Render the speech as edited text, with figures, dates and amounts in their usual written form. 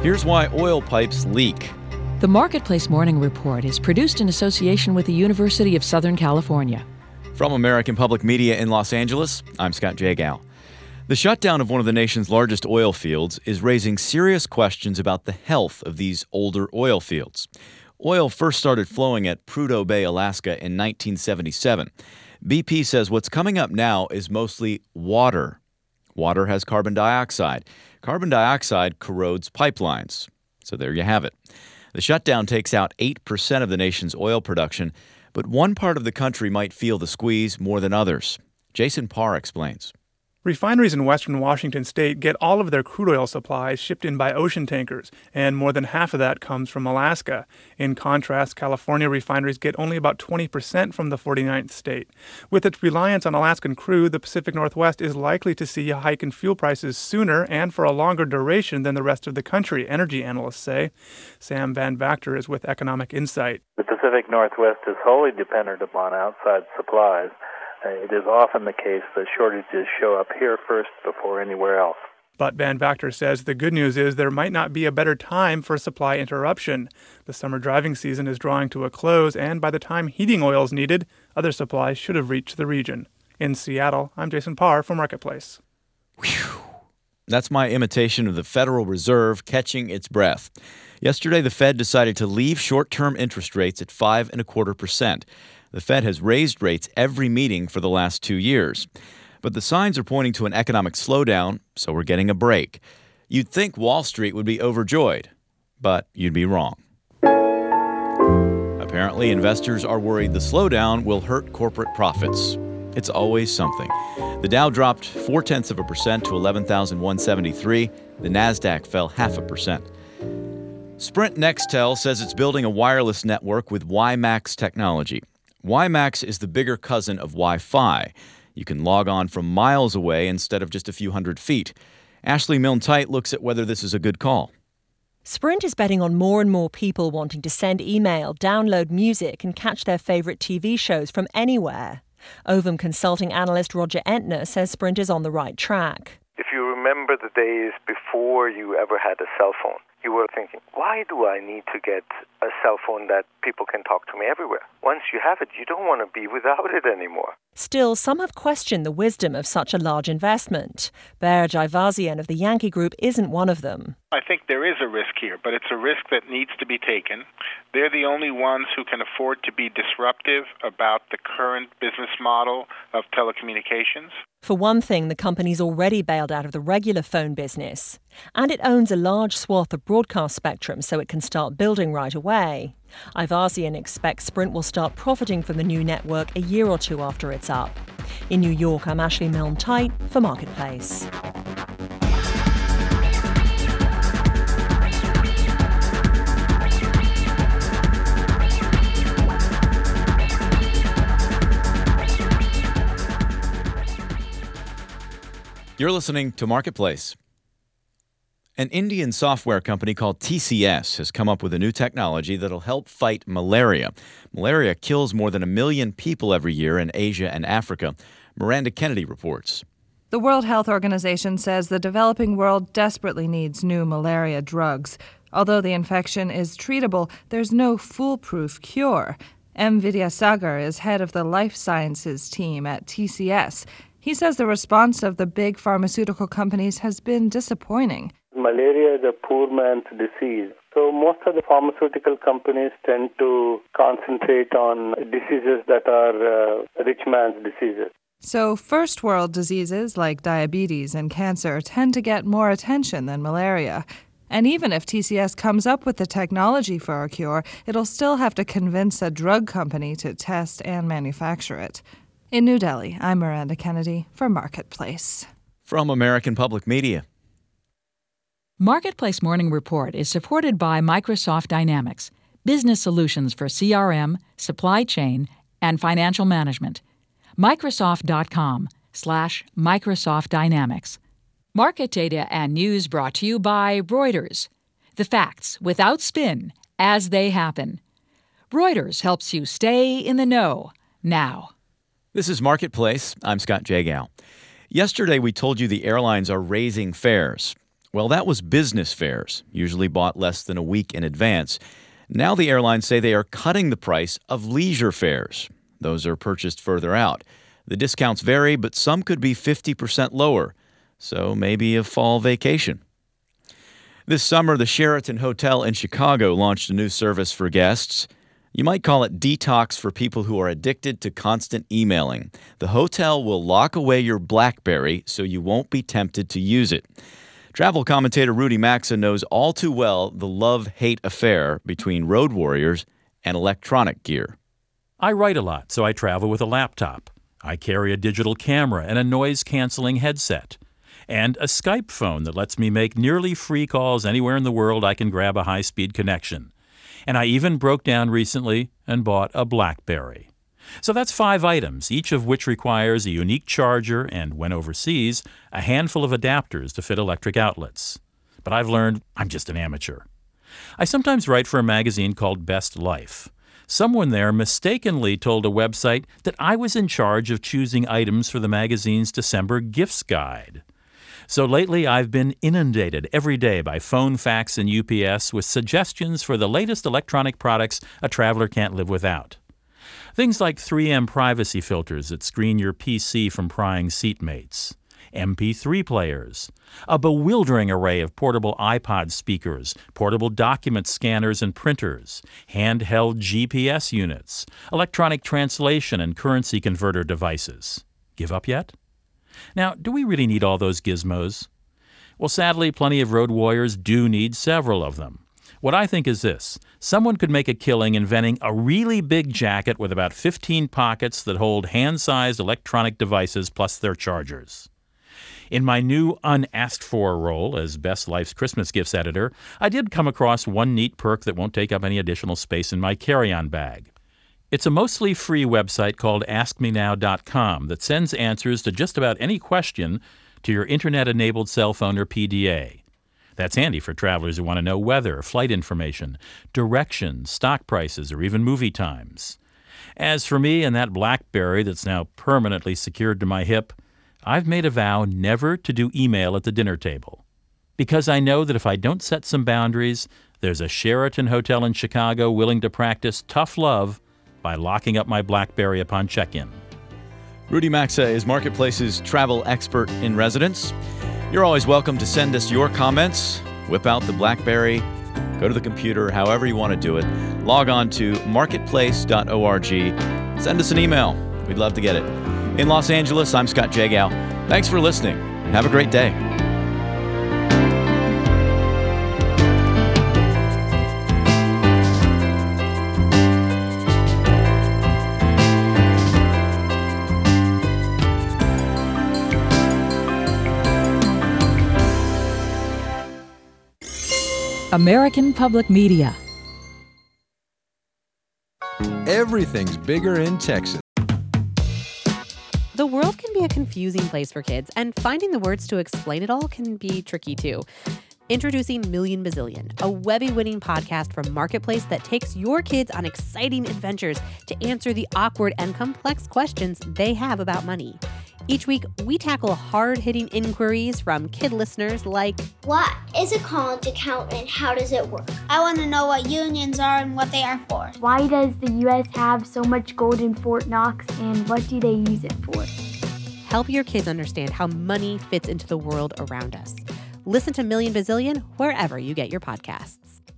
Here's why oil pipes leak. The Marketplace Morning Report is produced in association with the University of Southern California. From American Public Media in Los Angeles, I'm Scott Jagow. The shutdown of one of the nation's largest oil fields is raising serious questions about the health of these older oil fields. Oil first started flowing at Prudhoe Bay, Alaska in 1977. BP says what's coming up now is mostly water. Water has carbon dioxide. Carbon dioxide corrodes pipelines. So there you have it. The shutdown takes out 8% of the nation's oil production, but one part of the country might feel the squeeze more than others. Jason Parr explains. Refineries in western Washington state get all of their crude oil supplies shipped in by ocean tankers, and more than half of that comes from Alaska. In contrast, California refineries get only about 20% from the 49th state. With its reliance on Alaskan crude, the Pacific Northwest is likely to see a hike in fuel prices sooner and for a longer duration than the rest of the country, energy analysts say. Sam Van Vactor is with Economic Insight. The Pacific Northwest is wholly dependent upon outside supplies. It is often the case that shortages show up here first before anywhere else. But Van Vactor says the good news is there might not be a better time for supply interruption. The summer driving season is drawing to a close, and by the time heating oil is needed, other supplies should have reached the region. In Seattle, I'm Jason Parr for Marketplace. Whew. That's my imitation of the Federal Reserve catching its breath. Yesterday, the Fed decided to leave short-term interest rates at 5.25%. The Fed has raised rates every meeting for the last 2 years. But the signs are pointing to an economic slowdown, so we're getting a break. You'd think Wall Street would be overjoyed, but you'd be wrong. Apparently, investors are worried the slowdown will hurt corporate profits. It's always something. The Dow dropped 0.4% to 11,173. The Nasdaq fell 0.5%. Sprint Nextel says it's building a wireless network with WiMAX technology. WiMAX is the bigger cousin of Wi-Fi. You can log on from miles away instead of just a few hundred feet. Ashley Milne-Tite looks at whether this is a good call. Sprint is betting on more and more people wanting to send email, download music, and catch their favorite TV shows from anywhere. Ovum consulting analyst Roger Entner says Sprint is on the right track. If you remember the days before you ever had a cell phone, you were thinking, why do I need to get a cell phone that people can talk to me everywhere? Once you have it, you don't want to be without it anymore. Still, some have questioned the wisdom of such a large investment. Bear Jaivazian of the Yankee Group isn't one of them. I think there is a risk here, but it's a risk that needs to be taken. They're the only ones who can afford to be disruptive about the current business model of telecommunications. For one thing, the company's already bailed out of the regular phone business. And it owns a large swath of broadcast spectrum, so it can start building right away. Ivazian expects Sprint will start profiting from the new network a year or two after it's up. In New York, I'm Ashley Milne-Tite for Marketplace. You're listening to Marketplace. An Indian software company called TCS has come up with a new technology that'll help fight malaria. Malaria kills more than 1 million people every year in Asia and Africa. Miranda Kennedy reports. The World Health Organization says the developing world desperately needs new malaria drugs. Although the infection is treatable, there's no foolproof cure. M. Vidyasagar is head of the life sciences team at TCS. He says the response of the big pharmaceutical companies has been disappointing. Malaria is a poor man's disease. So most of the pharmaceutical companies tend to concentrate on diseases that are rich man's diseases. So first world diseases like diabetes and cancer tend to get more attention than malaria. And even if TCS comes up with the technology for a cure, it'll still have to convince a drug company to test and manufacture it. In New Delhi, I'm Miranda Kennedy for Marketplace. From American Public Media. Marketplace Morning Report is supported by Microsoft Dynamics, business solutions for CRM, supply chain, and financial management. Microsoft.com/Microsoft Dynamics. Market data and news brought to you by Reuters. The facts without spin as they happen. Reuters helps you stay in the know now. This is Marketplace. I'm Scott Jagow. Yesterday, we told you the airlines are raising fares. Well, that was business fares, usually bought less than a week in advance. Now the airlines say they are cutting the price of leisure fares. Those are purchased further out. The discounts vary, but some could be 50% lower, so maybe a fall vacation. This summer, the Sheraton Hotel in Chicago launched a new service for guests. You might call it detox for people who are addicted to constant emailing. The hotel will lock away your BlackBerry so you won't be tempted to use it. Travel commentator Rudy Maxa knows all too well the love-hate affair between road warriors and electronic gear. I write a lot, so I travel with a laptop. I carry a digital camera and a noise-canceling headset. And a Skype phone that lets me make nearly free calls anywhere in the world I can grab a high-speed connection. And I even broke down recently and bought a BlackBerry. So that's 5 items, each of which requires a unique charger and, when overseas, a handful of adapters to fit electric outlets. But I've learned I'm just an amateur. I sometimes write for a magazine called Best Life. Someone there mistakenly told a website that I was in charge of choosing items for the magazine's December gifts guide. So lately, I've been inundated every day by phone, fax, and UPS with suggestions for the latest electronic products a traveler can't live without. Things like 3M privacy filters that screen your PC from prying seatmates, MP3 players, a bewildering array of portable iPod speakers, portable document scanners and printers, handheld GPS units, electronic translation and currency converter devices. Give up yet? Now, do we really need all those gizmos? Well, sadly, plenty of road warriors do need several of them. What I think is this. Someone could make a killing inventing a really big jacket with about 15 pockets that hold hand-sized electronic devices plus their chargers. In my new unasked-for role as Best Life's Christmas Gifts editor, I did come across one neat perk that won't take up any additional space in my carry-on bag. It's a mostly free website called AskMeNow.com that sends answers to just about any question to your Internet-enabled cell phone or PDA. That's handy for travelers who want to know weather, flight information, directions, stock prices, or even movie times. As for me and that BlackBerry that's now permanently secured to my hip, I've made a vow never to do email at the dinner table. Because I know that if I don't set some boundaries, there's a Sheraton Hotel in Chicago willing to practice tough love by locking up my BlackBerry upon check-in. Rudy Maxa is Marketplace's travel expert in residence. You're always welcome to send us your comments. Whip out the BlackBerry, go to the computer, however you want to do it. Log on to marketplace.org. Send us an email. We'd love to get it. In Los Angeles, I'm Scott Jagow. Thanks for listening, and have a great day. American Public Media. Everything's bigger in Texas. The world can be a confusing place for kids, and finding the words to explain it all can be tricky too. Introducing Million Bazillion, a Webby-winning podcast from Marketplace that takes your kids on exciting adventures to answer the awkward and complex questions they have about money. Each week, we tackle hard-hitting inquiries from kid listeners like, what is a college account and how does it work? I want to know what unions are and what they are for. Why does the U.S. have so much gold in Fort Knox and what do they use it for? Help your kids understand how money fits into the world around us. Listen to Million Bazillion wherever you get your podcasts.